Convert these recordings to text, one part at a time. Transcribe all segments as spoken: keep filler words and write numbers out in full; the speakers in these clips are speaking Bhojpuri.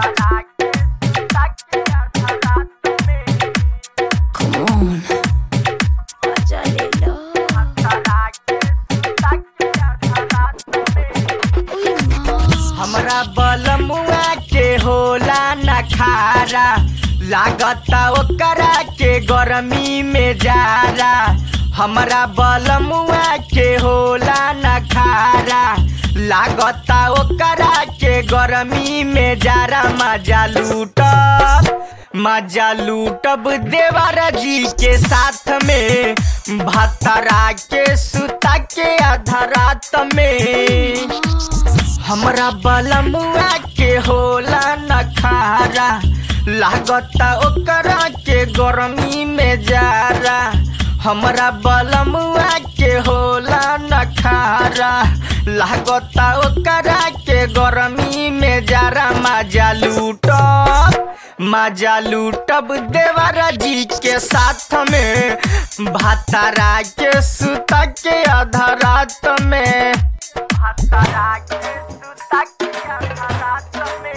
हमरा बलमुआ के होला न खारा, लागता ओकरा के गरमी में जारा। हमरा बलमुआ के होला न खारा, लागता ओकरा के गरमी में जारा। मजा लूटब मजा लूटब देवर जी के साथ में, भतरा के सुता के आधा रात में। हमरा बलमुआ के होला न खारा, लागता ओकरा के गरमी में जारा। हमरा बलमुआ के होला न खारा, लागता ओकरा के गरमी में जारा। मजा लूटब मजा लूटब देवर जी के साथ में, भतरा के सुता के आधा रात में। भतरा के सुता के आधा रात में,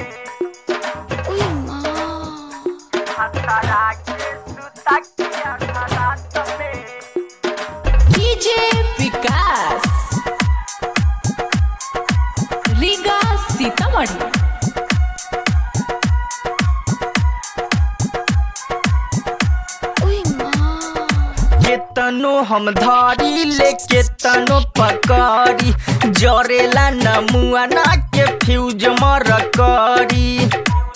भतरा के सुता के आधा रात में। डीजे विकास रीगा सीतामढ़ी। केतनो हम धारी ले केतनो पकड़ी, जरेला नमुआ ना के फ्यूज मर करी।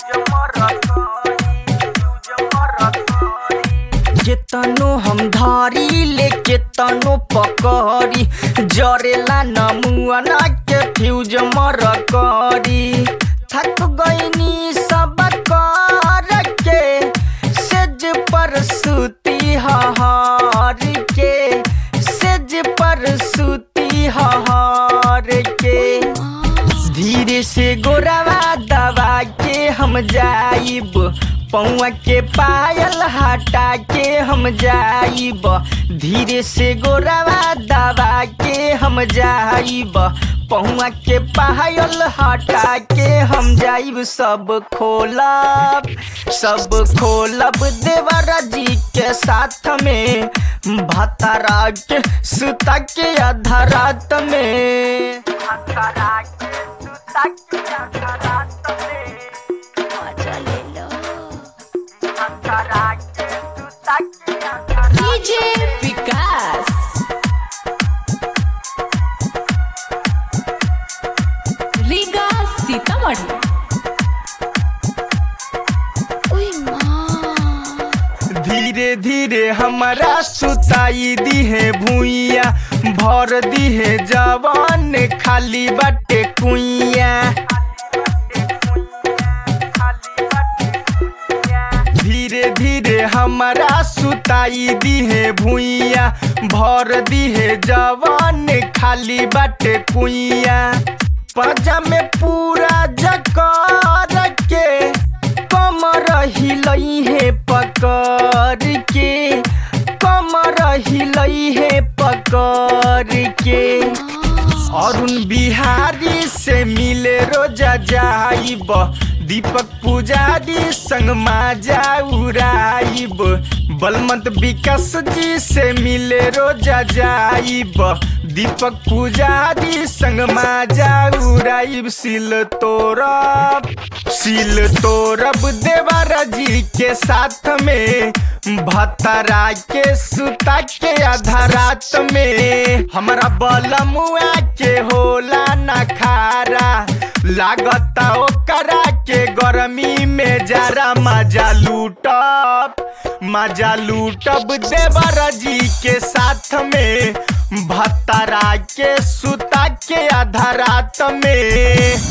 केतनो हम धारी ले केतनो पकड़ी, जरेला नमुआ ना के फ्यूज मर करी। थक गईनी सब कर के, सेज पर सुती हार के, सेज पर सुती हार के। धीरे से गोरवा दबा के हम जाइब, पौआ के पायल हटा के हम जाइब। धीरे से गोरवा दबा के हम जाइब, पौआ के पायल हटा के हम जाइब। सब खोलब सब खोलब देवर जी के साथ में, भतरा के सुता के आधा रात में। भतरा के सुता के आधा रात में, मजा ले लो। भतरा के सुता के आधा रात में। डीजे विकास रीगा सीतामढ़ी। धीरे धीरे हमारा सुताई दी है भूइया, भर दी है जवान खाली बाटे कुइया। धीरे धीरे हमारा सुताई दी है भूइया, भर दी है जवान खाली बाटे कुइया। पाजा में पूरा जकर के, कमर हिलई है पकड़ के, कमर हिलई है पकड़ के। अरुण बिहारी से मिले रोजा जाइब, दीपक पुजारी संग माजा उड़ाइब। बलवंत विकास जी से मिले रोजा जाइब, दीपक पुजारी संग माजा उड़ाइब। सिल तोरब सिल तोरब देवर जी के साथ में, भतरा के सुता के आधा रात में। हमरा बलमुआ के होला न खारा, लागता ओकरा के गरमी में जारा। मजा लूटब मजा लूटब देवर जी के साथ में, भतरा के सुता के आधा रात में।